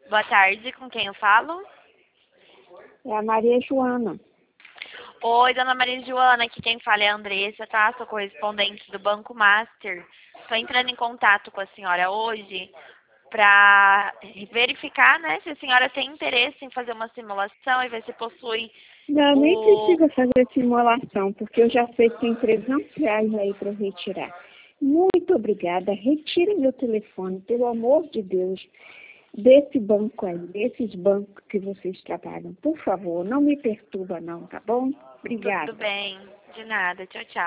Boa tarde, com quem eu falo? É a Maria Joana. Oi, dona Maria Joana, aqui quem fala é a Andressa, tá? Sou correspondente do Banco Master. Estou entrando em contato com a senhora hoje para verificar, né, se a senhora tem interesse em fazer uma simulação e ver se possui Não, nem o... precisa fazer simulação, porque eu já sei que tem R$ 300 aí para retirar. Muito obrigada. Retire meu telefone, pelo amor de Deus, desse banco aí, desses bancos que vocês trabalham. Por favor, não me perturba não, tá bom? Tudo Obrigada. bem, de nada, tchau, tchau.